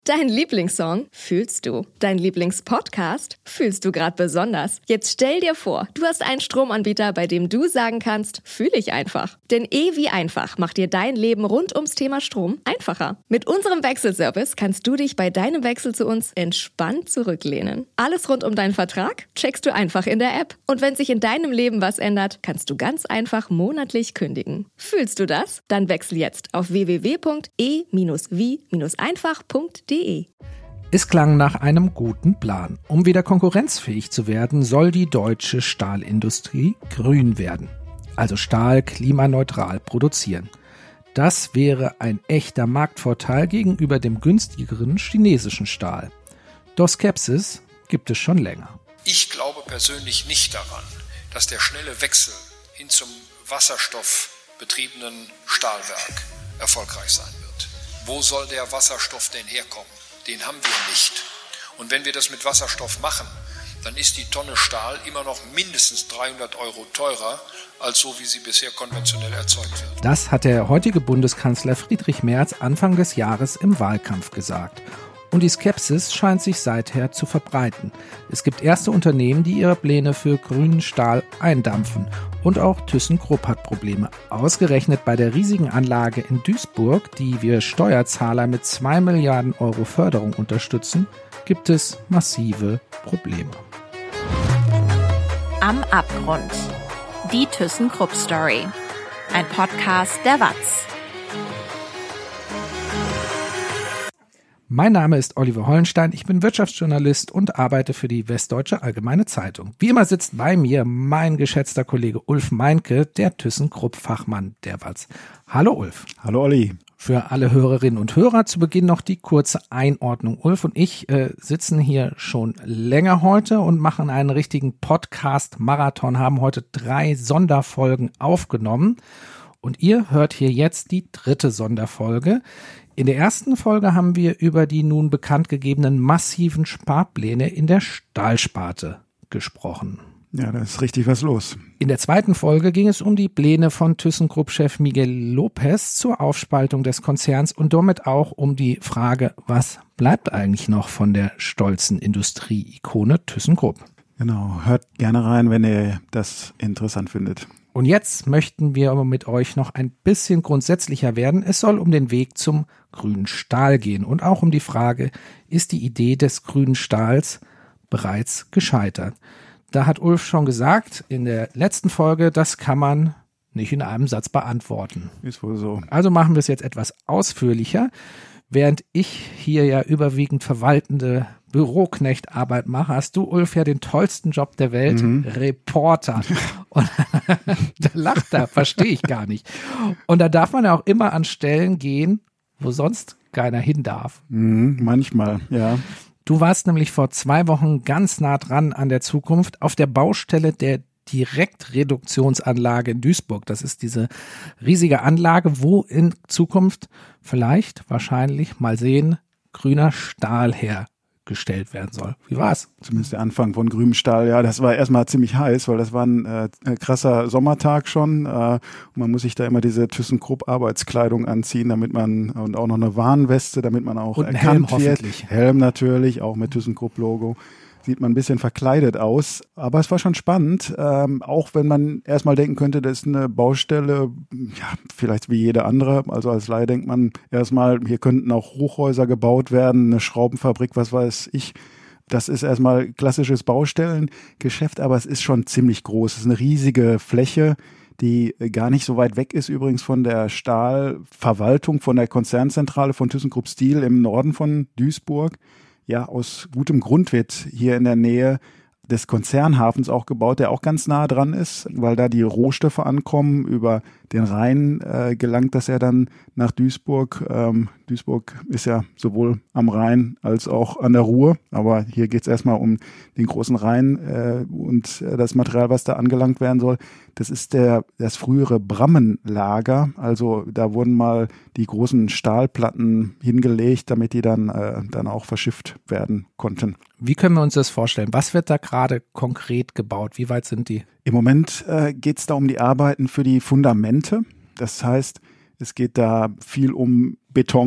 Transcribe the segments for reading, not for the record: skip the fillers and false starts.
Dein Lieblingssong fühlst du. Dein Lieblingspodcast fühlst du gerade besonders. Jetzt stell dir vor, du hast einen Stromanbieter, bei dem du sagen kannst, fühle ich einfach. Denn wie einfach macht dir dein Leben rund ums Thema Strom einfacher. Mit unserem Wechselservice kannst du dich bei deinem Wechsel zu uns entspannt zurücklehnen. Alles rund um deinen Vertrag checkst du einfach in der App. Und wenn sich in deinem Leben was ändert, kannst du ganz einfach monatlich kündigen. Fühlst du das? Dann wechsel jetzt auf www.e-wie-einfach.de. Es klang nach einem guten Plan. Um wieder konkurrenzfähig zu werden, soll die deutsche Stahlindustrie grün werden. Also Stahl klimaneutral produzieren. Das wäre ein echter Marktvorteil gegenüber dem günstigeren chinesischen Stahl. Doch Skepsis gibt es schon länger. Ich glaube persönlich nicht daran, dass der schnelle Wechsel hin zum wasserstoffbetriebenen Stahlwerk erfolgreich sein wird. Wo soll der Wasserstoff denn herkommen? Den haben wir nicht. Und wenn wir das mit Wasserstoff machen, dann ist die Tonne Stahl immer noch mindestens 300 € teurer, als so wie sie bisher konventionell erzeugt wird. Das hat der heutige Bundeskanzler Friedrich Merz Anfang des Jahres im Wahlkampf gesagt. Und die Skepsis scheint sich seither zu verbreiten. Es gibt erste Unternehmen, die ihre Pläne für grünen Stahl eindampfen. Und auch ThyssenKrupp hat Probleme. Ausgerechnet bei der riesigen Anlage in Duisburg, die wir Steuerzahler mit 2 Milliarden € Förderung unterstützen, gibt es massive Probleme. Am Abgrund. Die ThyssenKrupp-Story. Ein Podcast der WAZ. Mein Name ist Oliver Hollenstein, ich bin Wirtschaftsjournalist und arbeite für die Westdeutsche Allgemeine Zeitung. Wie immer sitzt bei mir mein geschätzter Kollege Ulf Meinke, der ThyssenKrupp-Fachmann der WAZ. Hallo Ulf. Hallo Olli. Für alle Hörerinnen und Hörer zu Beginn noch die kurze Einordnung. Ulf und ich sitzen hier schon länger heute und machen einen richtigen Podcast-Marathon, haben heute 3 Sonderfolgen aufgenommen. Und ihr hört hier jetzt die 3. Sonderfolge. In der ersten Folge haben wir über die nun bekannt gegebenen massiven Sparpläne in der Stahlsparte gesprochen. Ja, da ist richtig was los. In der zweiten Folge ging es um die Pläne von ThyssenKrupp-Chef Miguel López zur Aufspaltung des Konzerns und damit auch um die Frage, was bleibt eigentlich noch von der stolzen Industrie-Ikone ThyssenKrupp. Genau, hört gerne rein, wenn ihr das interessant findet. Und jetzt möchten wir mit euch noch ein bisschen grundsätzlicher werden. Es soll um den Weg zum grünen Stahl gehen und auch um die Frage, ist die Idee des grünen Stahls bereits gescheitert? Da hat Ulf schon gesagt in der letzten Folge, das kann man nicht in einem Satz beantworten. Ist wohl so. Also machen wir es jetzt etwas ausführlicher. Während ich hier ja überwiegend verwaltende Büroknechtarbeit mache, hast du, Ulf, ja den tollsten Job der Welt, Reporter. Und da lacht er, verstehe ich gar nicht. Und da darf man ja auch immer an Stellen gehen, wo sonst keiner hin darf. Manchmal, ja. Du warst nämlich vor 2 Wochen ganz nah dran an der Zukunft auf der Baustelle der Direktreduktionsanlage in Duisburg. Das ist diese riesige Anlage, wo in Zukunft vielleicht, wahrscheinlich, mal sehen, grüner Stahl hergestellt werden soll. Wie war's? Zumindest der Anfang von grünem Stahl, ja, das war erstmal ziemlich heiß, weil das war ein krasser Sommertag schon. Und man muss sich da immer diese ThyssenKrupp-Arbeitskleidung anziehen, damit man, und auch noch eine Warnweste, damit man auch und erkannt Helm wird. hoffentlich. Helm natürlich, auch mit ThyssenKrupp-Logo. Sieht man ein bisschen verkleidet aus, aber es war schon spannend, auch wenn man erstmal denken könnte, das ist eine Baustelle, ja, vielleicht wie jede andere, also als Laie denkt man erstmal, hier könnten auch Hochhäuser gebaut werden, eine Schraubenfabrik, was weiß ich. Das ist erstmal klassisches Baustellengeschäft, aber es ist schon ziemlich groß, es ist eine riesige Fläche, die gar nicht so weit weg ist übrigens von der Stahlverwaltung, von der Konzernzentrale von ThyssenKrupp Steel im Norden von Duisburg. Ja, aus gutem Grund wird hier in der Nähe des Konzernhafens auch gebaut, der auch ganz nah dran ist, weil da die Rohstoffe ankommen. Über den Rhein gelangt das ja dann nach Duisburg. Duisburg ist ja sowohl am Rhein als auch an der Ruhr, aber hier geht es erstmal um den großen Rhein und das Material, was da angelangt werden soll. Das ist das frühere Brammenlager, also da wurden mal die großen Stahlplatten hingelegt, damit die dann auch verschifft werden konnten. Wie können wir uns das vorstellen? Was wird da gerade konkret gebaut? Wie weit sind die? Im Moment geht es da um die Arbeiten für die Fundamente. Das heißt, es geht da viel um Beton.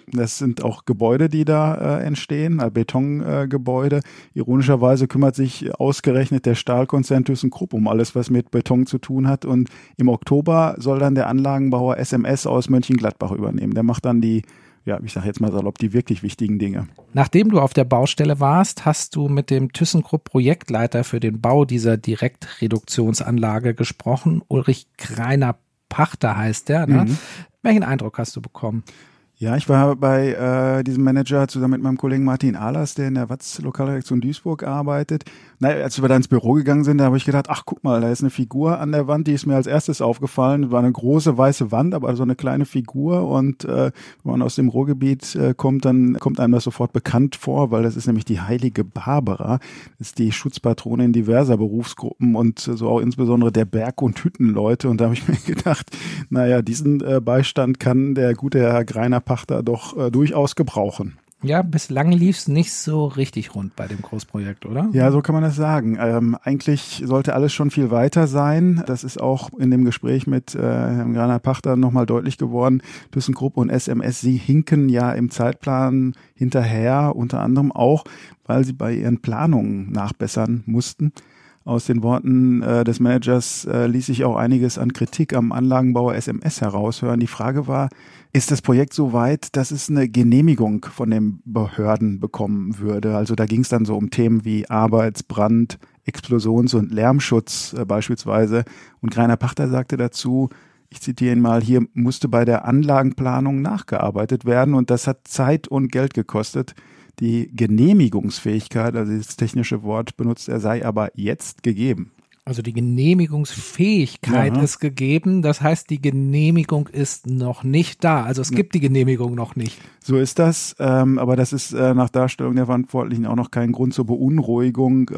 Das sind auch Gebäude, die da entstehen, Betongebäude. Ironischerweise kümmert sich ausgerechnet der Stahlkonzern ThyssenKrupp um alles, was mit Beton zu tun hat. Und im Oktober soll dann der Anlagenbauer SMS aus Mönchengladbach übernehmen. Der macht dann die, ja, ich sage jetzt mal salopp, die wirklich wichtigen Dinge. Nachdem du auf der Baustelle warst, hast du mit dem ThyssenKrupp Projektleiter für den Bau dieser Direktreduktionsanlage gesprochen. Ulrich Greiner-Pachter heißt der, ne? Welchen Eindruck hast du bekommen? Ja, ich war bei diesem Manager zusammen mit meinem Kollegen Martin Ahlers, der in der Watz-Lokalredaktion Duisburg arbeitet. Als wir da ins Büro gegangen sind, da habe ich gedacht, ach guck mal, da ist eine Figur an der Wand, die ist mir als erstes aufgefallen. Das war eine große weiße Wand, aber so eine kleine Figur. Und wenn man aus dem Ruhrgebiet kommt, dann kommt einem das sofort bekannt vor, weil das ist nämlich die heilige Barbara. Das ist die Schutzpatronin diverser Berufsgruppen und so auch insbesondere der Berg- und Hüttenleute. Und da habe ich mir gedacht, naja, diesen Beistand kann der gute Herr Greiner-Pachter doch durchaus gebrauchen. Ja, bislang lief es nicht so richtig rund bei dem Großprojekt, oder? Ja, so kann man das sagen. Eigentlich sollte alles schon viel weiter sein. Das ist auch in dem Gespräch mit Herrn Greiner-Pachter nochmal deutlich geworden. ThyssenKrupp und SMS, sie hinken ja im Zeitplan hinterher, unter anderem auch, weil sie bei ihren Planungen nachbessern mussten. Aus den Worten des Managers ließ sich auch einiges an Kritik am Anlagenbauer SMS heraushören. Die Frage war, ist das Projekt so weit, dass es eine Genehmigung von den Behörden bekommen würde? Also da ging es dann so um Themen wie Arbeits-, Brand-, Explosions- und Lärmschutz beispielsweise. Und Greiner-Pachter sagte dazu, ich zitiere ihn mal, hier musste bei der Anlagenplanung nachgearbeitet werden und das hat Zeit und Geld gekostet. Die Genehmigungsfähigkeit, also das technische Wort benutzt er, sei aber jetzt gegeben. Also die Genehmigungsfähigkeit ist gegeben, das heißt, die Genehmigung ist noch nicht da. Also es gibt die Genehmigung noch nicht. So ist das, aber das ist nach Darstellung der Verantwortlichen auch noch kein Grund zur Beunruhigung.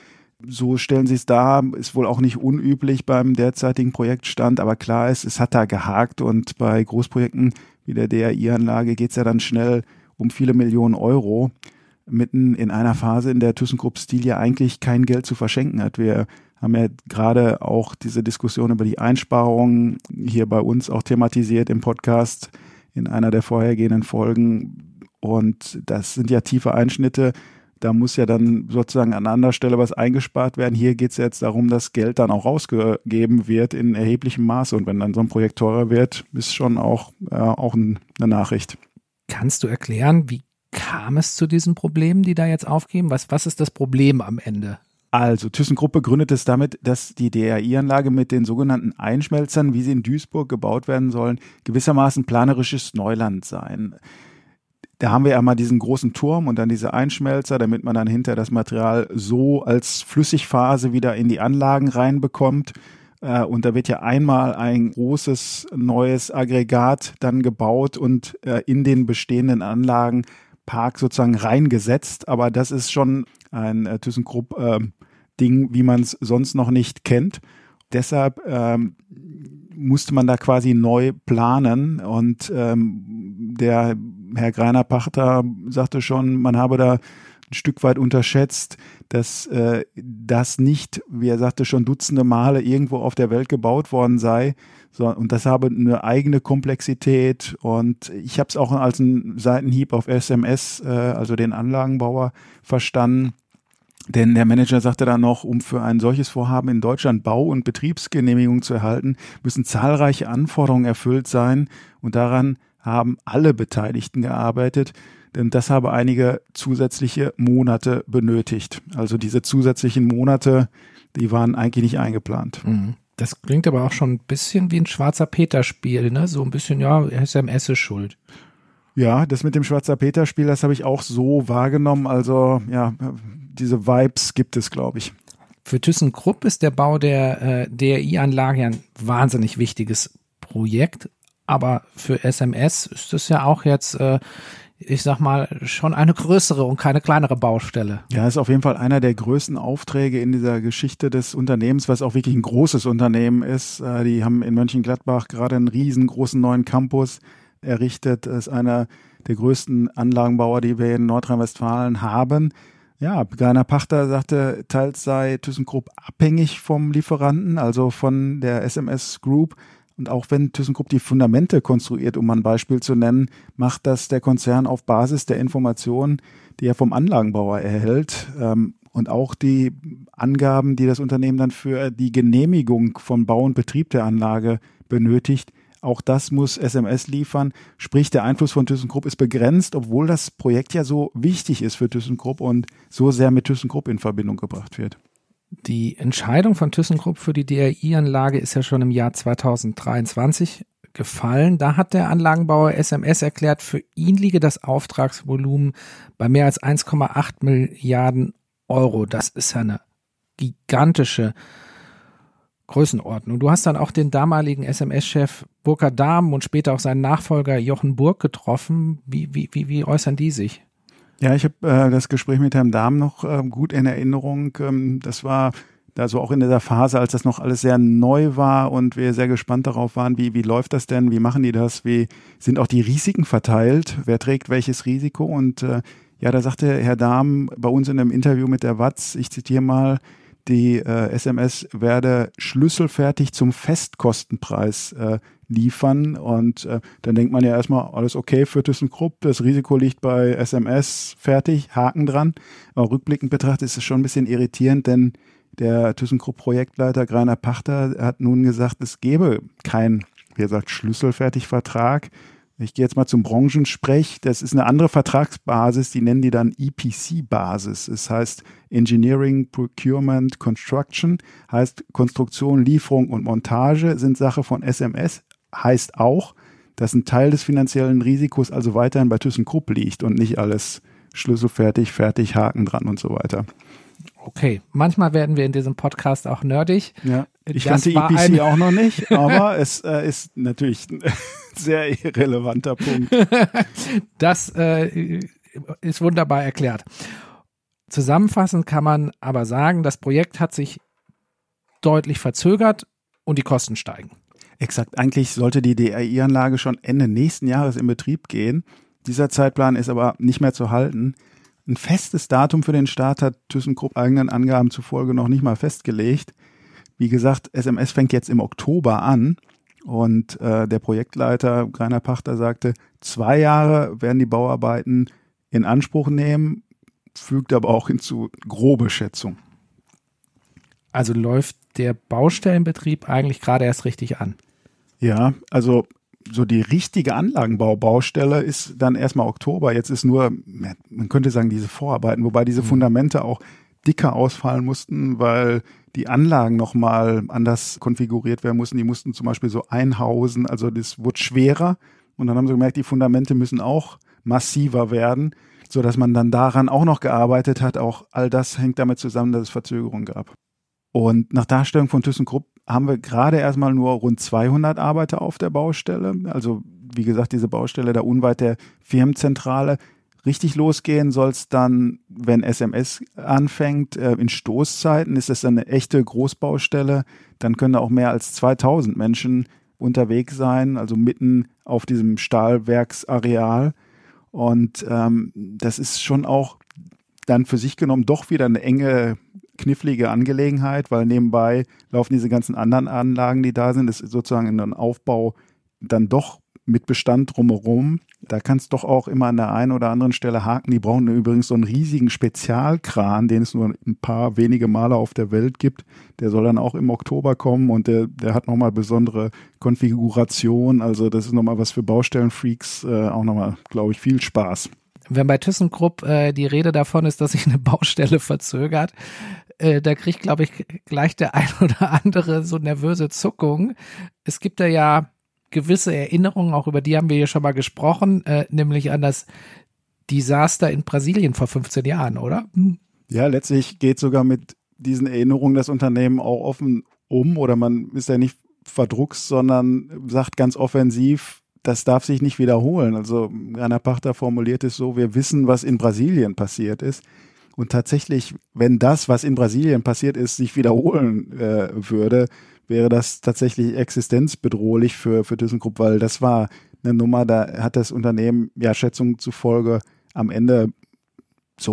So stellen sie es dar, ist wohl auch nicht unüblich beim derzeitigen Projektstand, aber klar ist, es hat da gehakt und bei Großprojekten wie der DRI-Anlage geht es ja dann schnell um viele Millionen Euro, mitten in einer Phase, in der ThyssenKrupp Steel ja eigentlich kein Geld zu verschenken hat. Wir haben ja gerade auch diese Diskussion über die Einsparungen hier bei uns auch thematisiert im Podcast in einer der vorhergehenden Folgen. Und das sind ja tiefe Einschnitte. Da muss ja dann sozusagen an anderer Stelle was eingespart werden. Hier geht es jetzt darum, dass Geld dann auch rausgegeben wird in erheblichem Maße. Und wenn dann so ein Projekt teurer wird, ist schon auch eine Nachricht. Kannst du erklären, wie kam es zu diesen Problemen, die da jetzt aufgeben? Was ist das Problem am Ende? Also ThyssenKrupp begründet es damit, dass die DRI-Anlage mit den sogenannten Einschmelzern, wie sie in Duisburg gebaut werden sollen, gewissermaßen planerisches Neuland seien. Da haben wir ja mal diesen großen Turm und dann diese Einschmelzer, damit man dann hinter das Material so als Flüssigphase wieder in die Anlagen reinbekommt. Und da wird ja einmal ein großes neues Aggregat dann gebaut und in den bestehenden Anlagenpark sozusagen reingesetzt. Aber das ist schon ein ThyssenKrupp-Ding, wie man es sonst noch nicht kennt. Deshalb musste man da quasi neu planen und der Herr Greiner-Pachter sagte schon, man habe da ein Stück weit unterschätzt, dass das nicht, wie er sagte, schon dutzende Male irgendwo auf der Welt gebaut worden sei. So, und das habe eine eigene Komplexität. Und ich habe es auch als einen Seitenhieb auf SMS, also den Anlagenbauer, verstanden. Denn der Manager sagte dann noch, um für ein solches Vorhaben in Deutschland Bau- und Betriebsgenehmigung zu erhalten, müssen zahlreiche Anforderungen erfüllt sein. Und daran haben alle Beteiligten gearbeitet. Denn das habe einige zusätzliche Monate benötigt. Also diese zusätzlichen Monate, die waren eigentlich nicht eingeplant. Das klingt aber auch schon ein bisschen wie ein Schwarzer-Peter-Spiel, ne? So ein bisschen, ja, SMS ist schuld. Ja, das mit dem Schwarzer-Peter-Spiel, das habe ich auch so wahrgenommen. Also ja, diese Vibes gibt es, glaube ich. Für ThyssenKrupp ist der Bau der DRI-Anlage ja ein wahnsinnig wichtiges Projekt. Aber für SMS ist das ja auch jetzt ich sag mal, schon eine größere und keine kleinere Baustelle. Ja, ist auf jeden Fall einer der größten Aufträge in dieser Geschichte des Unternehmens, was auch wirklich ein großes Unternehmen ist. Die haben in Mönchengladbach gerade einen riesengroßen neuen Campus errichtet. Das ist einer der größten Anlagenbauer, die wir in Nordrhein-Westfalen haben. Ja, Greiner-Pachter sagte, teils sei ThyssenKrupp abhängig vom Lieferanten, also von der SMS Group. Und auch wenn ThyssenKrupp die Fundamente konstruiert, um mal ein Beispiel zu nennen, macht das der Konzern auf Basis der Informationen, die er vom Anlagenbauer erhält. Und auch die Angaben, die das Unternehmen dann für die Genehmigung von Bau und Betrieb der Anlage benötigt, auch das muss SMS liefern. Sprich, der Einfluss von ThyssenKrupp ist begrenzt, obwohl das Projekt ja so wichtig ist für ThyssenKrupp und so sehr mit ThyssenKrupp in Verbindung gebracht wird. Die Entscheidung von ThyssenKrupp für die DRI-Anlage ist ja schon im Jahr 2023 gefallen. Da hat der Anlagenbauer SMS erklärt, für ihn liege das Auftragsvolumen bei mehr als 1,8 Milliarden Euro. Das ist ja eine gigantische Größenordnung. Du hast dann auch den damaligen SMS-Chef Burkhard Dahm und später auch seinen Nachfolger Jochen Burg getroffen. Wie äußern die sich? Ja, ich habe das Gespräch mit Herrn Dahm noch gut in Erinnerung. Das war also auch in dieser Phase, als das noch alles sehr neu war und wir sehr gespannt darauf waren, wie läuft das denn, wie machen die das, wie sind auch die Risiken verteilt, wer trägt welches Risiko. Und da sagte Herr Dahm bei uns in einem Interview mit der WAZ, ich zitiere mal, die SMS werde schlüsselfertig zum Festkostenpreis liefern. Und dann denkt man ja erstmal, alles okay für ThyssenKrupp, das Risiko liegt bei SMS, fertig, Haken dran. Aber rückblickend betrachtet ist es schon ein bisschen irritierend, denn der ThyssenKrupp-Projektleiter Greiner Pachter hat nun gesagt, es gebe keinen, wie er sagt, schlüsselfertig Vertrag. Ich gehe jetzt mal zum Branchensprech. Das ist eine andere Vertragsbasis, die nennen die dann EPC-Basis. Es heißt Engineering, Procurement, Construction, heißt Konstruktion, Lieferung und Montage sind Sache von SMS, heißt auch, dass ein Teil des finanziellen Risikos also weiterhin bei ThyssenKrupp liegt und nicht alles schlüsselfertig, fertig, Haken dran und so weiter. Okay, manchmal werden wir in diesem Podcast auch nerdig. Ja, ich kannte EPC auch noch nicht, aber es ist natürlich ein sehr irrelevanter Punkt. Das ist wunderbar erklärt. Zusammenfassend kann man aber sagen, das Projekt hat sich deutlich verzögert und die Kosten steigen. Exakt, eigentlich sollte die DRI-Anlage schon Ende nächsten Jahres in Betrieb gehen. Dieser Zeitplan ist aber nicht mehr zu halten. Ein festes Datum für den Start hat ThyssenKrupp eigenen Angaben zufolge noch nicht mal festgelegt. Wie gesagt, SMS fängt jetzt im Oktober an und der Projektleiter Greiner Pachter sagte, 2 Jahre werden die Bauarbeiten in Anspruch nehmen, fügt aber auch hinzu, grobe Schätzung. Also läuft der Baustellenbetrieb eigentlich gerade erst richtig an? Ja, also so die richtige Anlagenbaubaustelle ist dann erstmal Oktober. Jetzt ist nur, man könnte sagen, diese Vorarbeiten, wobei diese Fundamente auch dicker ausfallen mussten, weil die Anlagen nochmal anders konfiguriert werden mussten. Die mussten zum Beispiel so einhausen, also das wurde schwerer. Und dann haben sie gemerkt, die Fundamente müssen auch massiver werden, sodass man dann daran auch noch gearbeitet hat. Auch all das hängt damit zusammen, dass es Verzögerungen gab. Und nach Darstellung von ThyssenKrupp haben wir gerade erstmal nur rund 200 Arbeiter auf der Baustelle. Also wie gesagt, diese Baustelle da unweit der Firmenzentrale. Richtig losgehen soll es dann, wenn SMS anfängt. In Stoßzeiten ist das dann eine echte Großbaustelle. Dann können da auch mehr als 2000 Menschen unterwegs sein, also mitten auf diesem Stahlwerksareal. Und das ist schon auch dann für sich genommen doch wieder eine enge, knifflige Angelegenheit, weil nebenbei laufen diese ganzen anderen Anlagen, die da sind, das ist sozusagen in einem Aufbau dann doch mit Bestand drumherum. Da kann es doch auch immer an der einen oder anderen Stelle haken. Die brauchen übrigens so einen riesigen Spezialkran, den es nur ein paar wenige Male auf der Welt gibt. Der soll dann auch im Oktober kommen und der hat nochmal besondere Konfiguration. Also das ist nochmal was für Baustellenfreaks, auch nochmal, glaube ich, viel Spaß. Wenn bei ThyssenKrupp die Rede davon ist, dass sich eine Baustelle verzögert, da kriegt, glaube ich, gleich der ein oder andere so nervöse Zuckung. Es gibt da ja gewisse Erinnerungen, auch über die haben wir hier schon mal gesprochen, nämlich an das Desaster in Brasilien vor 15 Jahren, oder? Ja, letztlich geht sogar mit diesen Erinnerungen das Unternehmen auch offen um, oder man ist ja nicht verdruckst, sondern sagt ganz offensiv, das darf sich nicht wiederholen. Also Greiner Pachter formuliert es so, wir wissen, was in Brasilien passiert ist. Und tatsächlich, wenn das, was in Brasilien passiert ist, sich wiederholen würde, wäre das tatsächlich existenzbedrohlich für ThyssenKrupp, weil das war eine Nummer, da hat das Unternehmen, ja, Schätzungen zufolge am Ende so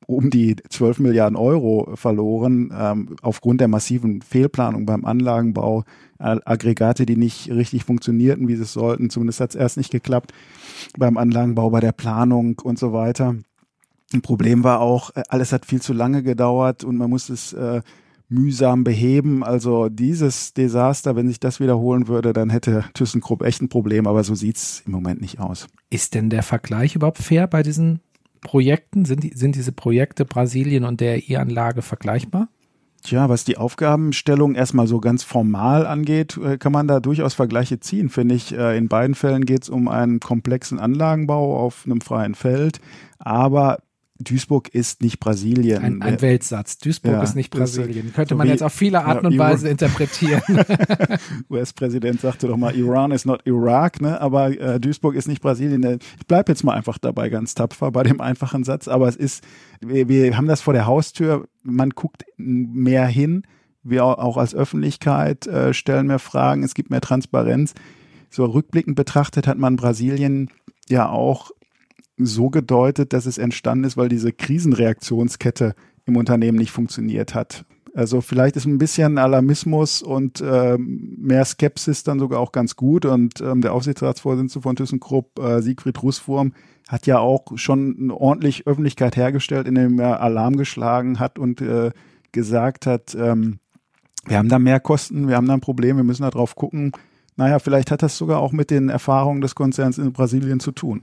um die 12 Milliarden Euro verloren, aufgrund der massiven Fehlplanung beim Anlagenbau, Aggregate, die nicht richtig funktionierten, wie sie es sollten. Zumindest hat es erst nicht geklappt beim Anlagenbau, bei der Planung und so weiter. Ein Problem war auch, alles hat viel zu lange gedauert und man musste es mühsam beheben. Also dieses Desaster, wenn sich das wiederholen würde, dann hätte ThyssenKrupp echt ein Problem, aber so sieht's im Moment nicht aus. Ist denn der Vergleich überhaupt fair bei diesen Projekten? Sind diese Projekte Brasilien und der RI-Anlage vergleichbar? Tja, was die Aufgabenstellung erstmal so ganz formal angeht, kann man da durchaus Vergleiche ziehen, finde ich. In beiden Fällen geht es um einen komplexen Anlagenbau auf einem freien Feld, aber Duisburg ist nicht Brasilien. Ein Weltsatz. Duisburg ist nicht Brasilien. Könnte man jetzt auf viele Arten und Weise interpretieren. US-Präsident sagte doch mal, Iran is not Iraq, ne? Aber Duisburg ist nicht Brasilien. Ich bleibe jetzt mal einfach dabei ganz tapfer bei dem einfachen Satz, aber es ist, wir haben das vor der Haustür, man guckt mehr hin, wir auch als Öffentlichkeit stellen mehr Fragen, es gibt mehr Transparenz. So rückblickend betrachtet hat man Brasilien ja auch so gedeutet, dass es entstanden ist, weil diese Krisenreaktionskette im Unternehmen nicht funktioniert hat. Also vielleicht ist ein bisschen Alarmismus und mehr Skepsis dann sogar auch ganz gut. Und der Aufsichtsratsvorsitzende von ThyssenKrupp, Siegfried Russwurm, hat ja auch schon ordentlich Öffentlichkeit hergestellt, indem er Alarm geschlagen hat und gesagt hat, wir haben da mehr Kosten, wir haben da ein Problem, wir müssen da drauf gucken. Naja, vielleicht hat das sogar auch mit den Erfahrungen des Konzerns in Brasilien zu tun.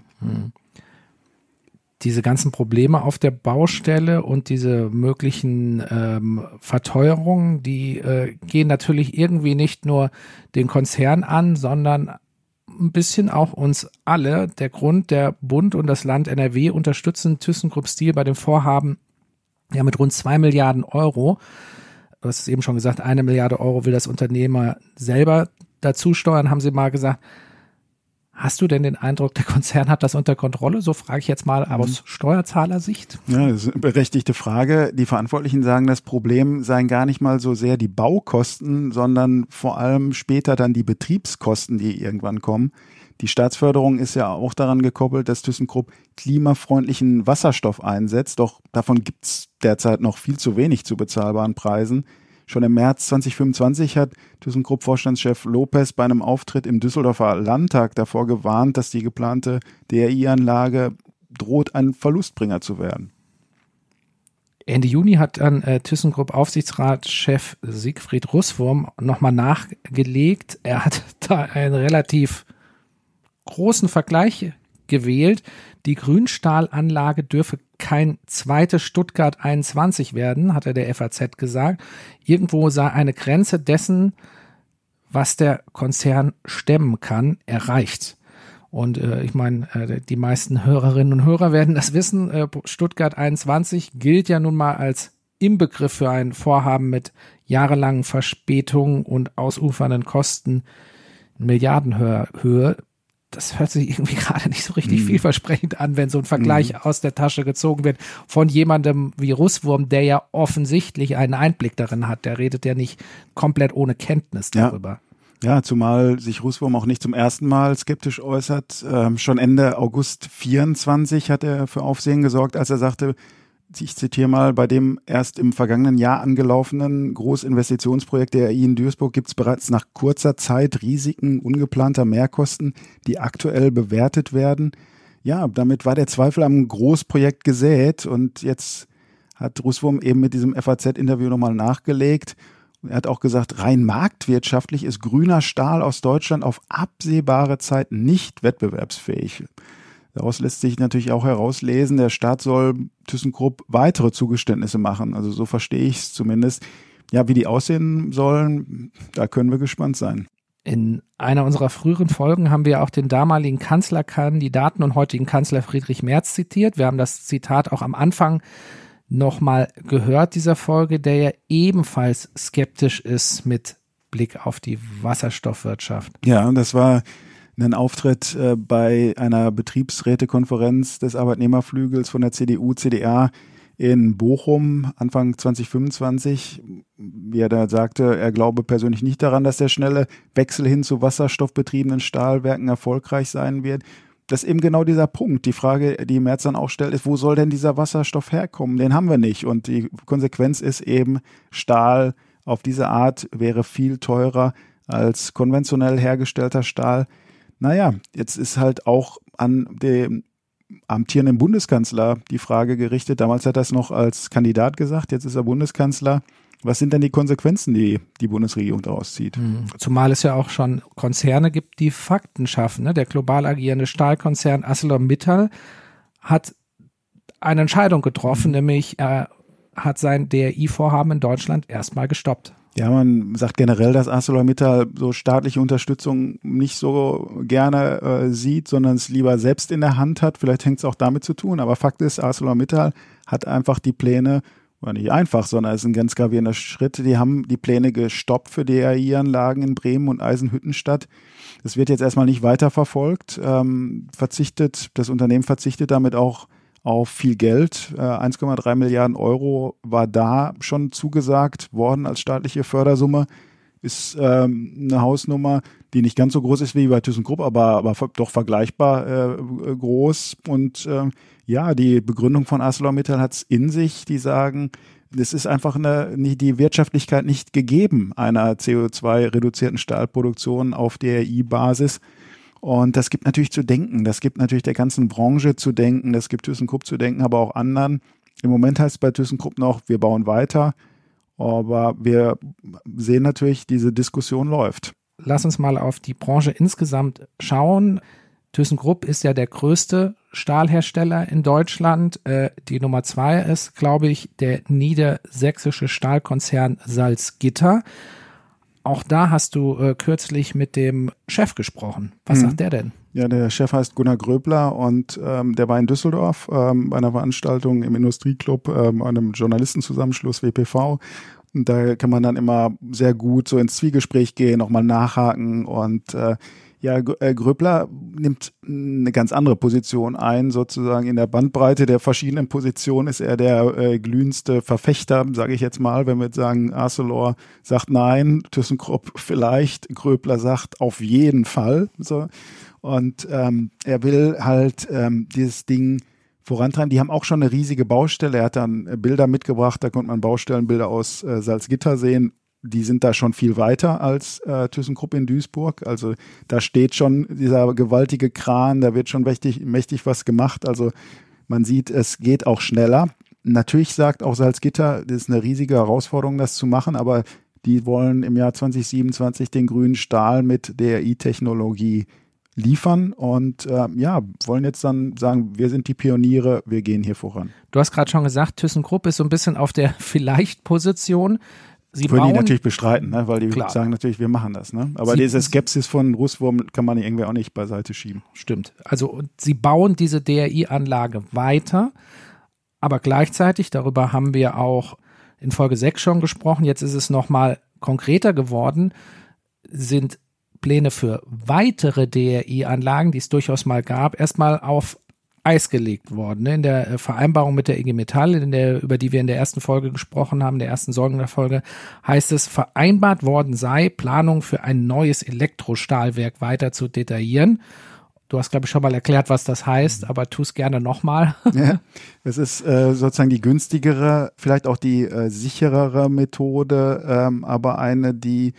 Diese ganzen Probleme auf der Baustelle und diese möglichen Verteuerungen, die gehen natürlich irgendwie nicht nur den Konzern an, sondern ein bisschen auch uns alle. Der Grund, der Bund und das Land NRW unterstützen ThyssenKrupp Steel bei dem Vorhaben ja mit rund 2 Milliarden Euro. Du hast es eben schon gesagt, 1 Milliarde Euro will das Unternehmer selber dazu steuern, haben sie mal gesagt. Hast du denn den Eindruck, der Konzern hat das unter Kontrolle? So frage ich jetzt mal aus Steuerzahlersicht. Ja, das ist eine berechtigte Frage. Die Verantwortlichen sagen, das Problem seien gar nicht mal so sehr die Baukosten, sondern vor allem später dann die Betriebskosten, die irgendwann kommen. Die Staatsförderung ist ja auch daran gekoppelt, dass ThyssenKrupp klimafreundlichen Wasserstoff einsetzt. Doch davon gibt es derzeit noch viel zu wenig zu bezahlbaren Preisen. Schon im März 2025 hat ThyssenKrupp-Vorstandschef Lopez bei einem Auftritt im Düsseldorfer Landtag davor gewarnt, dass die geplante DRI-Anlage droht, ein Verlustbringer zu werden. Ende Juni hat dann ThyssenKrupp-Aufsichtsratschef Siegfried Russwurm nochmal nachgelegt. Er hat da einen relativ großen Vergleich gewählt. Die Grünstahlanlage dürfe kein zweites Stuttgart 21 werden, hat er der FAZ gesagt. Irgendwo sei eine Grenze dessen, was der Konzern stemmen kann, erreicht. Und ich meine, die meisten Hörerinnen und Hörer werden das wissen. Stuttgart 21 gilt ja nun mal als Inbegriff für ein Vorhaben mit jahrelangen Verspätungen und ausufernden Kosten in Milliardenhöhe. Das hört sich irgendwie gerade nicht so richtig vielversprechend an, wenn so ein Vergleich aus der Tasche gezogen wird von jemandem wie Russwurm, der ja offensichtlich einen Einblick darin hat. Der redet ja nicht komplett ohne Kenntnis darüber. Ja, zumal sich Russwurm auch nicht zum ersten Mal skeptisch äußert. Schon Ende August 24 hat er für Aufsehen gesorgt, als er sagte, ich zitiere mal, bei dem erst im vergangenen Jahr angelaufenen Großinvestitionsprojekt der RI in Duisburg gibt es bereits nach kurzer Zeit Risiken ungeplanter Mehrkosten, die aktuell bewertet werden. Ja, damit war der Zweifel am Großprojekt gesät und jetzt hat Russwurm eben mit diesem FAZ-Interview nochmal nachgelegt. Er hat auch gesagt, rein marktwirtschaftlich ist grüner Stahl aus Deutschland auf absehbare Zeit nicht wettbewerbsfähig. Daraus lässt sich natürlich auch herauslesen, der Staat soll ThyssenKrupp weitere Zugeständnisse machen. Also so verstehe ich es zumindest. Ja, wie die aussehen sollen, da können wir gespannt sein. In einer unserer früheren Folgen haben wir auch den damaligen Kanzlerkandidaten und heutigen Kanzler Friedrich Merz zitiert. Wir haben das Zitat auch am Anfang nochmal gehört, dieser Folge, der ja ebenfalls skeptisch ist mit Blick auf die Wasserstoffwirtschaft. Ja, das war einen Auftritt bei einer Betriebsrätekonferenz des Arbeitnehmerflügels von der CDU, CDA in Bochum Anfang 2025. Wie er da sagte, er glaube persönlich nicht daran, dass der schnelle Wechsel hin zu wasserstoffbetriebenen Stahlwerken erfolgreich sein wird. das ist eben genau dieser Punkt. Die Frage, die Merz dann auch stellt, ist, wo soll denn dieser Wasserstoff herkommen? Den haben wir nicht. Und die Konsequenz ist eben, Stahl auf diese Art wäre viel teurer als konventionell hergestellter Stahl. Naja, jetzt ist halt auch an dem amtierenden Bundeskanzler die Frage gerichtet. Damals hat er es noch als Kandidat gesagt, jetzt ist er Bundeskanzler. Was sind denn die Konsequenzen, die die Bundesregierung daraus zieht? Zumal es ja auch schon Konzerne gibt, die Fakten schaffen. Ne? Der global agierende Stahlkonzern ArcelorMittal hat eine Entscheidung getroffen, nämlich er hat sein DRI-Vorhaben in Deutschland erstmal gestoppt. Ja, man sagt generell, dass ArcelorMittal so staatliche Unterstützung nicht so gerne sieht, sondern es lieber selbst in der Hand hat. Vielleicht hängt es auch damit zu tun. Aber Fakt ist, ArcelorMittal hat einfach die Pläne, oder nicht einfach, sondern es ist ein ganz gravierender Schritt. Die haben die Pläne gestoppt für DRI-Anlagen in Bremen und Eisenhüttenstadt. Das wird jetzt erstmal nicht weiterverfolgt. Das Unternehmen verzichtet damit auch auf viel Geld. 1,3 Milliarden Euro war da schon zugesagt worden als staatliche Fördersumme. Ist eine Hausnummer, die nicht ganz so groß ist wie bei ThyssenKrupp, aber doch vergleichbar groß. Und die Begründung von ArcelorMittal hat es in sich, die sagen, es ist einfach die Wirtschaftlichkeit nicht gegeben einer CO2-reduzierten Stahlproduktion auf DRI-Basis. Und das gibt natürlich zu denken, das gibt natürlich der ganzen Branche zu denken, das gibt ThyssenKrupp zu denken, aber auch anderen. Im Moment heißt es bei ThyssenKrupp noch, wir bauen weiter, aber wir sehen natürlich, diese Diskussion läuft. Lass uns mal auf die Branche insgesamt schauen. ThyssenKrupp ist ja der größte Stahlhersteller in Deutschland. Die Nummer 2 ist, glaube ich, der niedersächsische Stahlkonzern Salzgitter. Auch da hast du kürzlich mit dem Chef gesprochen. Was sagt der denn? Ja, der Chef heißt Gunnar Gröbler und der war in Düsseldorf bei einer Veranstaltung im Industrieclub, einem Journalistenzusammenschluss WPV. Und da kann man dann immer sehr gut so ins Zwiegespräch gehen, nochmal nachhaken und Gröbler nimmt eine ganz andere Position ein, sozusagen in der Bandbreite der verschiedenen Positionen ist er der glühendste Verfechter, sage ich jetzt mal, wenn wir jetzt sagen, Arcelor sagt nein, ThyssenKrupp vielleicht, Gröbler sagt auf jeden Fall. So. Und er will halt dieses Ding vorantreiben. Die haben auch schon eine riesige Baustelle. Er hat dann Bilder mitgebracht, da konnte man Baustellenbilder aus Salzgitter sehen. Die sind da schon viel weiter als ThyssenKrupp in Duisburg. Also da steht schon dieser gewaltige Kran, da wird schon mächtig was gemacht. Also man sieht, es geht auch schneller. Natürlich sagt auch Salzgitter, das ist eine riesige Herausforderung, das zu machen, aber die wollen im Jahr 2027 den grünen Stahl mit DRI-Technologie liefern und wollen jetzt dann sagen, wir sind die Pioniere, wir gehen hier voran. Du hast gerade schon gesagt, ThyssenKrupp ist so ein bisschen auf der Vielleicht-Position. Würden die natürlich bestreiten, ne? Weil die sagen natürlich, wir machen das. Ne? Aber diese Skepsis von Russwurm kann man irgendwie auch nicht beiseite schieben. Stimmt. Also sie bauen diese DRI-Anlage weiter, aber gleichzeitig, darüber haben wir auch in Folge 6 schon gesprochen, jetzt ist es nochmal konkreter geworden, sind Pläne für weitere DRI-Anlagen, die es durchaus mal gab, erstmal auf Eis gelegt worden. In der Vereinbarung mit der IG Metall, über die wir in der ersten Folge gesprochen haben, der ersten Sorgenfolge, heißt es, vereinbart worden sei, Planung für ein neues Elektrostahlwerk weiter zu detaillieren. Du hast, glaube ich, schon mal erklärt, was das heißt, aber tu es gerne nochmal. Ja, es ist sozusagen die günstigere, vielleicht auch die sicherere Methode, aber eine, die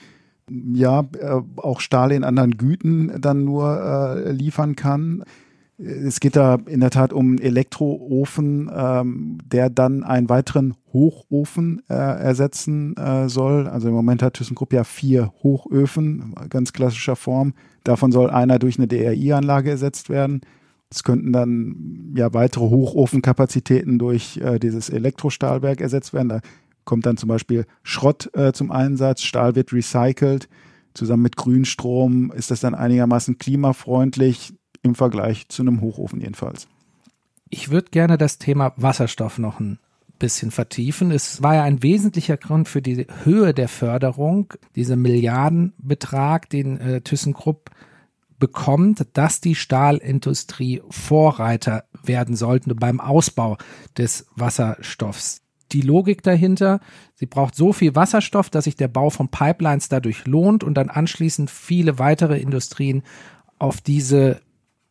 auch Stahl in anderen Güten dann nur liefern kann. Es geht da in der Tat um einen Elektroofen, der dann einen weiteren Hochofen ersetzen soll. Also im Moment hat ThyssenKrupp ja 4 Hochöfen, ganz klassischer Form. Davon soll einer durch eine DRI-Anlage ersetzt werden. Es könnten dann weitere Hochofenkapazitäten durch dieses Elektrostahlwerk ersetzt werden. Da kommt dann zum Beispiel Schrott zum Einsatz, Stahl wird recycelt. Zusammen mit Grünstrom ist das dann einigermaßen klimafreundlich. Im Vergleich zu einem Hochofen jedenfalls. Ich würde gerne das Thema Wasserstoff noch ein bisschen vertiefen. Es war ja ein wesentlicher Grund für die Höhe der Förderung, dieser Milliardenbetrag, den ThyssenKrupp bekommt, dass die Stahlindustrie Vorreiter werden sollte beim Ausbau des Wasserstoffs. Die Logik dahinter, sie braucht so viel Wasserstoff, dass sich der Bau von Pipelines dadurch lohnt und dann anschließend viele weitere Industrien auf diese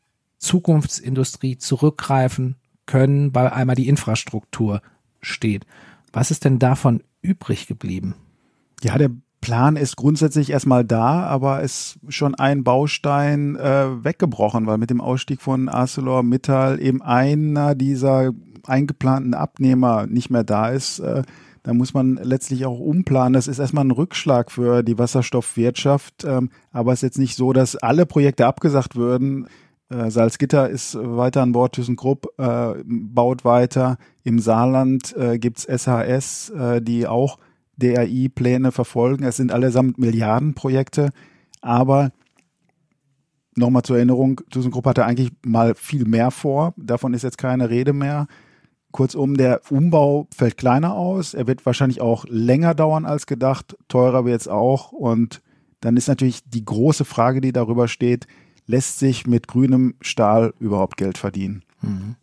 Zukunftsindustrie zurückgreifen können, weil einmal die Infrastruktur steht. Was ist denn davon übrig geblieben? Ja, der Plan ist grundsätzlich erstmal da, aber ist schon ein Baustein weggebrochen, weil mit dem Ausstieg von ArcelorMittal eben einer dieser eingeplanten Abnehmer nicht mehr da ist. Da muss man letztlich auch umplanen. Das ist erstmal ein Rückschlag für die Wasserstoffwirtschaft, aber es ist jetzt nicht so, dass alle Projekte abgesagt würden. Salzgitter ist weiter an Bord, ThyssenKrupp baut weiter. Im Saarland gibt's SHS, die auch DRI-Pläne verfolgen. Es sind allesamt Milliardenprojekte, aber nochmal zur Erinnerung, ThyssenKrupp hatte eigentlich mal viel mehr vor. Davon ist jetzt keine Rede mehr. Kurzum, der Umbau fällt kleiner aus. Er wird wahrscheinlich auch länger dauern als gedacht. Teurer wird es auch. Und dann ist natürlich die große Frage, die darüber steht, lässt sich mit grünem Stahl überhaupt Geld verdienen? Mhm.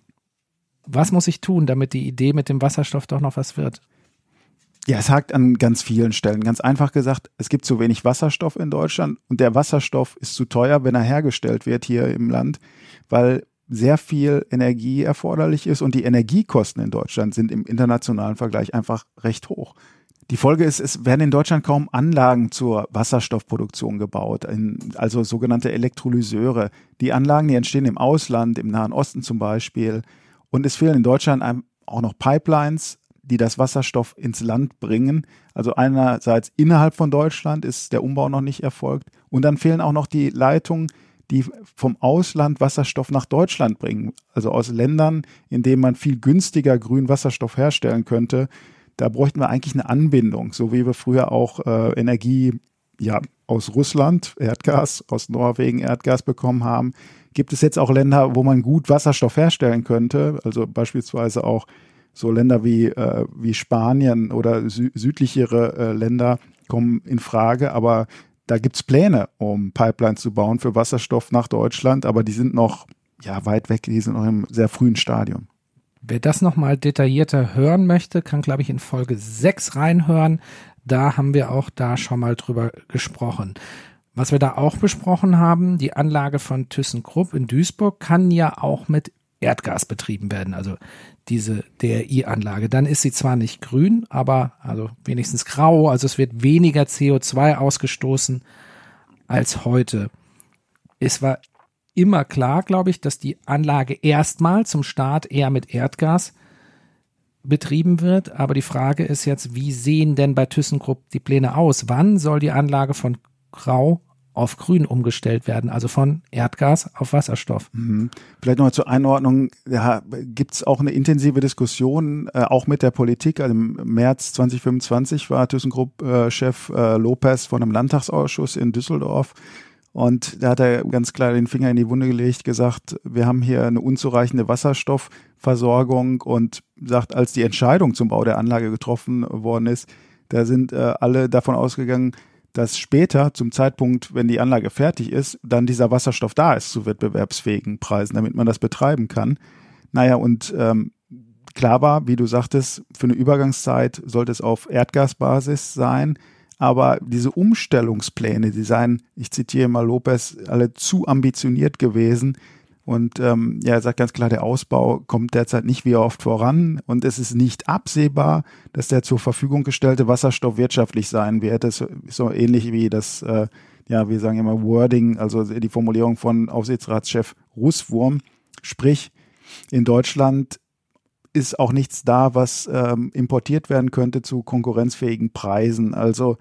Was muss ich tun, damit die Idee mit dem Wasserstoff doch noch was wird? Ja, es hakt an ganz vielen Stellen. Ganz einfach gesagt, es gibt zu wenig Wasserstoff in Deutschland und der Wasserstoff ist zu teuer, wenn er hergestellt wird hier im Land, weil sehr viel Energie erforderlich ist und die Energiekosten in Deutschland sind im internationalen Vergleich einfach recht hoch. Die Folge ist, es werden in Deutschland kaum Anlagen zur Wasserstoffproduktion gebaut, also sogenannte Elektrolyseure. Die Anlagen, die entstehen im Ausland, im Nahen Osten zum Beispiel. Und es fehlen in Deutschland auch noch Pipelines, die das Wasserstoff ins Land bringen. Also einerseits innerhalb von Deutschland ist der Umbau noch nicht erfolgt. Und dann fehlen auch noch die Leitungen, die vom Ausland Wasserstoff nach Deutschland bringen. Also aus Ländern, in denen man viel günstiger grünen Wasserstoff herstellen könnte. Da bräuchten wir eigentlich eine Anbindung, so wie wir früher auch Energie aus Russland, Erdgas, aus Norwegen Erdgas bekommen haben. Gibt es jetzt auch Länder, wo man gut Wasserstoff herstellen könnte, also beispielsweise auch so Länder wie Spanien oder südlichere Länder kommen in Frage, aber da gibt es Pläne, um Pipelines zu bauen für Wasserstoff nach Deutschland, aber die sind noch weit weg, die sind noch im sehr frühen Stadium. Wer das nochmal detaillierter hören möchte, kann, glaube ich, in Folge 6 reinhören. Da haben wir auch da schon mal drüber gesprochen. Was wir da auch besprochen haben, die Anlage von ThyssenKrupp in Duisburg kann ja auch mit Erdgas betrieben werden, also diese DRI-Anlage. Dann ist sie zwar nicht grün, aber also wenigstens grau, also es wird weniger CO2 ausgestoßen als heute. Es war immer klar, glaube ich, dass die Anlage erstmal zum Start eher mit Erdgas betrieben wird, aber die Frage ist jetzt, wie sehen denn bei ThyssenKrupp die Pläne aus? Wann soll die Anlage von grau auf grün umgestellt werden, also von Erdgas auf Wasserstoff? Vielleicht nochmal zur Einordnung, gibt es auch eine intensive Diskussion, auch mit der Politik. Also im März 2025 war ThyssenKrupp-Chef Lopez von einem Landtagsausschuss in Düsseldorf und da hat er ganz klar den Finger in die Wunde gelegt, gesagt, wir haben hier eine unzureichende Wasserstoffversorgung und sagt, als die Entscheidung zum Bau der Anlage getroffen worden ist, da sind alle davon ausgegangen, dass später, zum Zeitpunkt, wenn die Anlage fertig ist, dann dieser Wasserstoff da ist zu wettbewerbsfähigen Preisen, damit man das betreiben kann. Naja, und klar war, wie du sagtest, für eine Übergangszeit sollte es auf Erdgasbasis sein, aber diese Umstellungspläne, die seien, ich zitiere mal Lopez, alle zu ambitioniert gewesen. Und er sagt ganz klar, der Ausbau kommt derzeit nicht wie oft voran und es ist nicht absehbar, dass der zur Verfügung gestellte Wasserstoff wirtschaftlich sein wird. Das ist so ähnlich wie das, wir sagen immer Wording, also die Formulierung von Aufsichtsratschef Russwurm. Sprich, in Deutschland ist auch nichts da, was importiert werden könnte zu konkurrenzfähigen Preisen. Also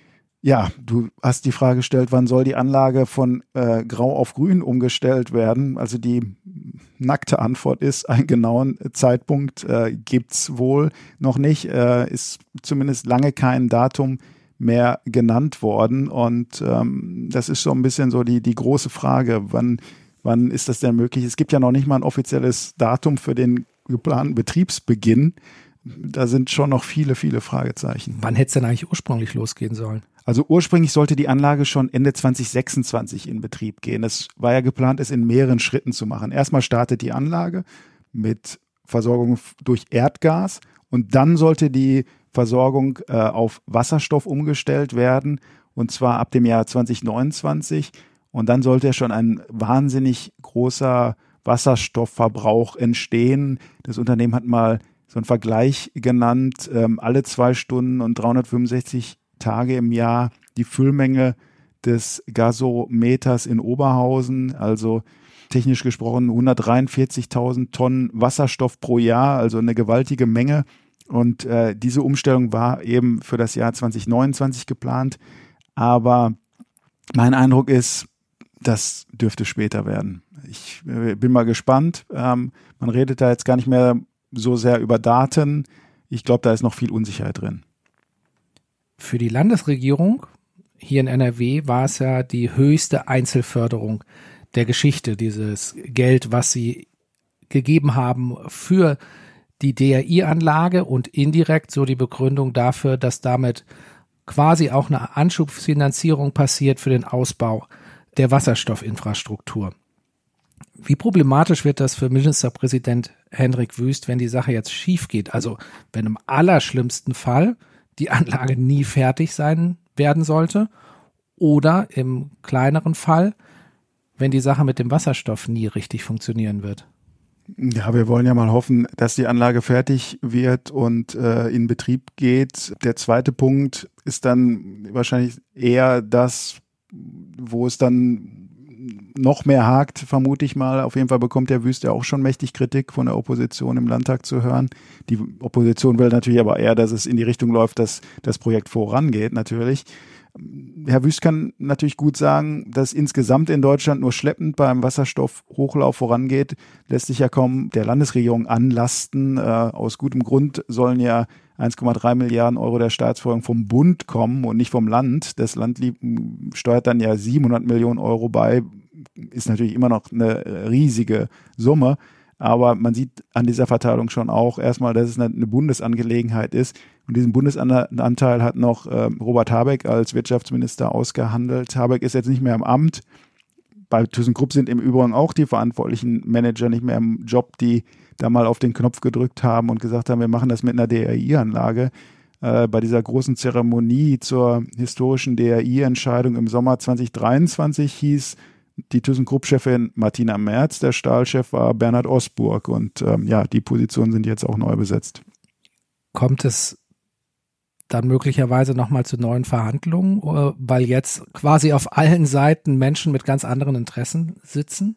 ja, du hast die Frage gestellt, wann soll die Anlage von grau auf grün umgestellt werden? Also die nackte Antwort ist, einen genauen Zeitpunkt gibt's wohl noch nicht. Ist zumindest lange kein Datum mehr genannt worden. Und das ist so ein bisschen so die große Frage, wann ist das denn möglich? Es gibt ja noch nicht mal ein offizielles Datum für den geplanten Betriebsbeginn. Da sind schon noch viele, viele Fragezeichen. Wann hätte es denn eigentlich ursprünglich losgehen sollen? Also ursprünglich sollte die Anlage schon Ende 2026 in Betrieb gehen. Es war ja geplant, es in mehreren Schritten zu machen. Erstmal startet die Anlage mit Versorgung durch Erdgas und dann sollte die Versorgung auf Wasserstoff umgestellt werden und zwar ab dem Jahr 2029. Und dann sollte ja schon ein wahnsinnig großer Wasserstoffverbrauch entstehen. Das Unternehmen hat mal so einen Vergleich genannt, alle 2 Stunden und 365 Tage im Jahr die Füllmenge des Gasometers in Oberhausen, also technisch gesprochen 143.000 Tonnen Wasserstoff pro Jahr, also eine gewaltige Menge. Und diese Umstellung war eben für das Jahr 2029 geplant. Aber mein Eindruck ist, das dürfte später werden. Ich bin mal gespannt. Man redet da jetzt gar nicht mehr so sehr über Daten. Ich glaube, da ist noch viel Unsicherheit drin. Für die Landesregierung hier in NRW war es ja die höchste Einzelförderung der Geschichte, dieses Geld, was sie gegeben haben für die DRI-Anlage und indirekt so die Begründung dafür, dass damit quasi auch eine Anschubfinanzierung passiert für den Ausbau der Wasserstoffinfrastruktur. Wie problematisch wird das für Ministerpräsident Hendrik Wüst, wenn die Sache jetzt schief geht? Also wenn im allerschlimmsten Fall die Anlage nie fertig sein werden sollte oder im kleineren Fall, wenn die Sache mit dem Wasserstoff nie richtig funktionieren wird? Ja, wir wollen ja mal hoffen, dass die Anlage fertig wird und in Betrieb geht. Der zweite Punkt ist dann wahrscheinlich eher das, wo es dann noch mehr hakt, vermute ich mal. Auf jeden Fall bekommt der Wüst ja auch schon mächtig Kritik von der Opposition im Landtag zu hören. Die Opposition will natürlich aber eher, dass es in die Richtung läuft, dass das Projekt vorangeht natürlich. Herr Wüst kann natürlich gut sagen, dass insgesamt in Deutschland nur schleppend beim Wasserstoffhochlauf vorangeht, lässt sich ja kaum der Landesregierung anlasten. Aus gutem Grund sollen ja 1,3 Milliarden Euro der Staatsförderung vom Bund kommen und nicht vom Land. Das Land steuert dann ja 700 Millionen Euro bei, ist natürlich immer noch eine riesige Summe. Aber man sieht an dieser Verteilung schon auch erstmal, dass es eine Bundesangelegenheit ist. Und diesen Bundesanteil hat noch Robert Habeck als Wirtschaftsminister ausgehandelt. Habeck ist jetzt nicht mehr im Amt. Bei ThyssenKrupp sind im Übrigen auch die verantwortlichen Manager nicht mehr im Job, die da mal auf den Knopf gedrückt haben und gesagt haben, wir machen das mit einer DRI-Anlage. Bei dieser großen Zeremonie zur historischen DRI-Entscheidung im Sommer 2023 hieß die ThyssenKrupp-Chefin Martina Merz, der Stahlchef war Bernhard Osburg und die Positionen sind jetzt auch neu besetzt. Kommt es dann möglicherweise nochmal zu neuen Verhandlungen, weil jetzt quasi auf allen Seiten Menschen mit ganz anderen Interessen sitzen?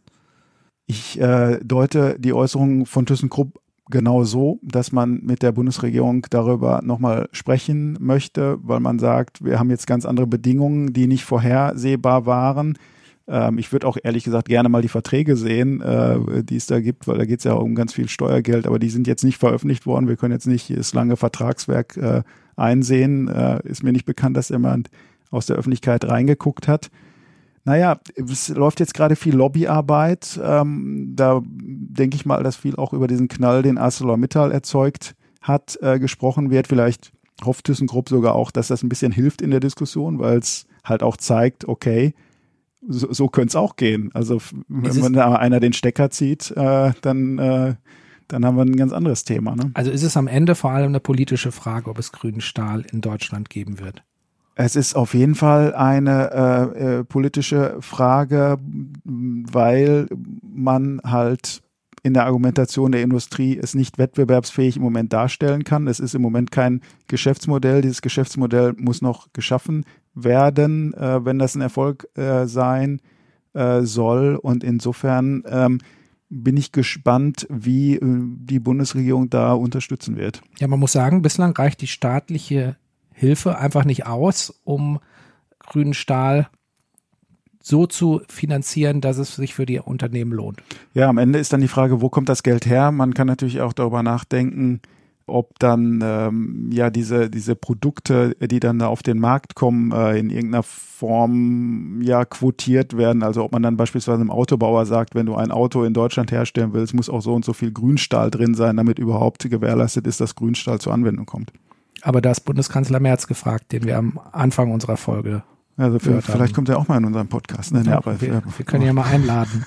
Ich deute die Äußerungen von ThyssenKrupp genau so, dass man mit der Bundesregierung darüber nochmal sprechen möchte, weil man sagt, wir haben jetzt ganz andere Bedingungen, die nicht vorhersehbar waren. Ich würde auch ehrlich gesagt gerne mal die Verträge sehen, die es da gibt, weil da geht es ja um ganz viel Steuergeld, aber die sind jetzt nicht veröffentlicht worden. Wir können jetzt nicht das lange Vertragswerk einsehen. Ist mir nicht bekannt, dass jemand aus der Öffentlichkeit reingeguckt hat. Naja, es läuft jetzt gerade viel Lobbyarbeit. Da denke ich mal, dass viel auch über diesen Knall, den ArcelorMittal erzeugt hat, gesprochen wird. Vielleicht hofft ThyssenKrupp sogar auch, dass das ein bisschen hilft in der Diskussion, weil es halt auch zeigt, okay, so könnte es auch gehen. Also wenn man da einer den Stecker zieht, dann haben wir ein ganz anderes Thema. Ne? Also ist es am Ende vor allem eine politische Frage, ob es grünen Stahl in Deutschland geben wird? Es ist auf jeden Fall eine politische Frage, weil man halt in der Argumentation der Industrie es nicht wettbewerbsfähig im Moment darstellen kann. Es ist im Moment kein Geschäftsmodell. Dieses Geschäftsmodell muss noch geschaffen werden, wenn das ein Erfolg sein soll. Und insofern bin ich gespannt, wie die Bundesregierung da unterstützen wird. Ja, man muss sagen, bislang reicht die staatliche Hilfe einfach nicht aus, um grünen Stahl so zu finanzieren, dass es sich für die Unternehmen lohnt. Ja, am Ende ist dann die Frage, wo kommt das Geld her? Man kann natürlich auch darüber nachdenken, ob dann diese Produkte, die dann da auf den Markt kommen, in irgendeiner Form quotiert werden. Also ob man dann beispielsweise einem Autobauer sagt, wenn du ein Auto in Deutschland herstellen willst, muss auch so und so viel Grünstahl drin sein, damit überhaupt gewährleistet ist, dass Grünstahl zur Anwendung kommt. Aber da ist Bundeskanzler Merz gefragt, den wir am Anfang unserer Folge vielleicht kommt er auch mal in unseren Podcast. Ne? Ja, wir können ja mal einladen.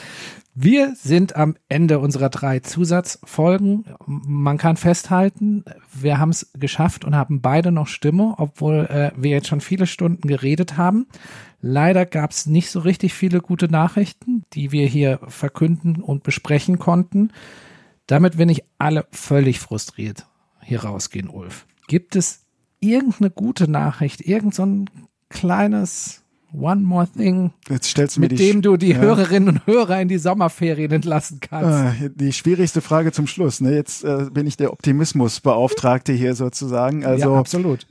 Wir sind am Ende unserer 3 Zusatzfolgen. Man kann festhalten, wir haben es geschafft und haben beide noch Stimme, obwohl wir jetzt schon viele Stunden geredet haben. Leider gab es nicht so richtig viele gute Nachrichten, die wir hier verkünden und besprechen konnten. Damit bin ich alle völlig frustriert hier rausgehen, Ulf. Gibt es irgendeine gute Nachricht, irgend so ein kleines One More Thing, jetzt stellst du mir mit dem du die Hörerinnen und Hörer in die Sommerferien entlassen kannst? Die schwierigste Frage zum Schluss. Ne? Jetzt bin ich der Optimismusbeauftragte hier sozusagen. Also, ja, absolut.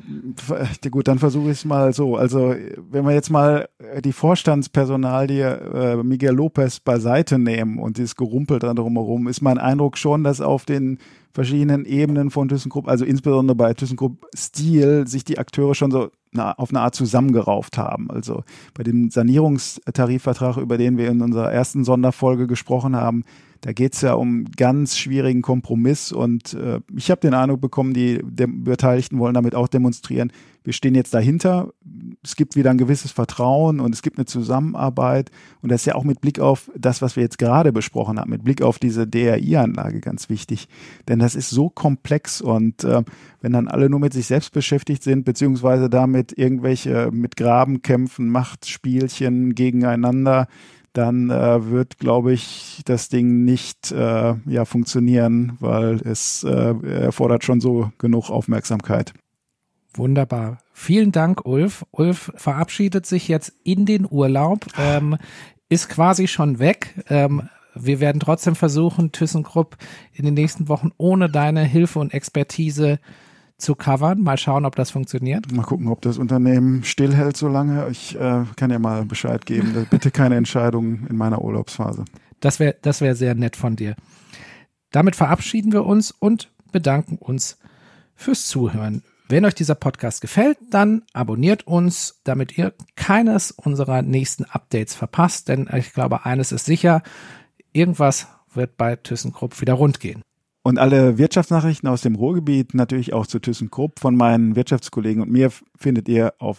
Gut, dann versuche ich es mal so. Also wenn wir jetzt mal die Vorstandspersonalie Miguel Lopez beiseite nehmen und dieses Gerumpel da drumherum, ist mein Eindruck schon, dass auf den verschiedenen Ebenen von ThyssenKrupp, also insbesondere bei ThyssenKrupp Steel, sich die Akteure schon so auf eine Art zusammengerauft haben. Also bei dem Sanierungstarifvertrag, über den wir in unserer ersten Sonderfolge gesprochen haben, da geht es ja um ganz schwierigen Kompromiss und ich habe den Eindruck bekommen, die Beteiligten wollen damit auch demonstrieren, wir stehen jetzt dahinter, es gibt wieder ein gewisses Vertrauen und es gibt eine Zusammenarbeit und das ist ja auch mit Blick auf das, was wir jetzt gerade besprochen haben, mit Blick auf diese DRI-Anlage ganz wichtig, denn das ist so komplex und wenn dann alle nur mit sich selbst beschäftigt sind, beziehungsweise damit irgendwelche mit Grabenkämpfen, Machtspielchen gegeneinander, dann wird, glaube ich, das Ding nicht funktionieren, weil es erfordert schon so genug Aufmerksamkeit. Wunderbar. Vielen Dank, Ulf. Ulf verabschiedet sich jetzt in den Urlaub, ist quasi schon weg. Wir werden trotzdem versuchen, ThyssenKrupp in den nächsten Wochen ohne deine Hilfe und Expertise zu covern. Mal schauen, ob das funktioniert. Mal gucken, ob das Unternehmen stillhält so lange. Ich kann ja mal Bescheid geben. Bitte keine Entscheidungen in meiner Urlaubsphase. Das wär sehr nett von dir. Damit verabschieden wir uns und bedanken uns fürs Zuhören. Wenn euch dieser Podcast gefällt, dann abonniert uns, damit ihr keines unserer nächsten Updates verpasst. Denn ich glaube, eines ist sicher, irgendwas wird bei ThyssenKrupp wieder rund gehen. Und alle Wirtschaftsnachrichten aus dem Ruhrgebiet, natürlich auch zu ThyssenKrupp von meinen Wirtschaftskollegen und mir, findet ihr auf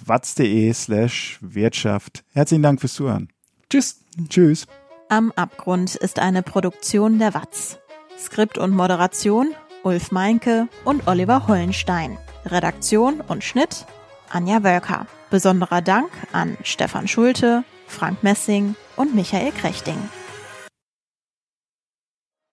watz.de/Wirtschaft. Herzlichen Dank fürs Zuhören. Tschüss. Tschüss. Am Abgrund ist eine Produktion der Watz. Skript und Moderation Ulf Meinke und Oliver Hollenstein. Redaktion und Schnitt Anja Wölker. Besonderer Dank an Stefan Schulte, Frank Messing und Michael Krechting.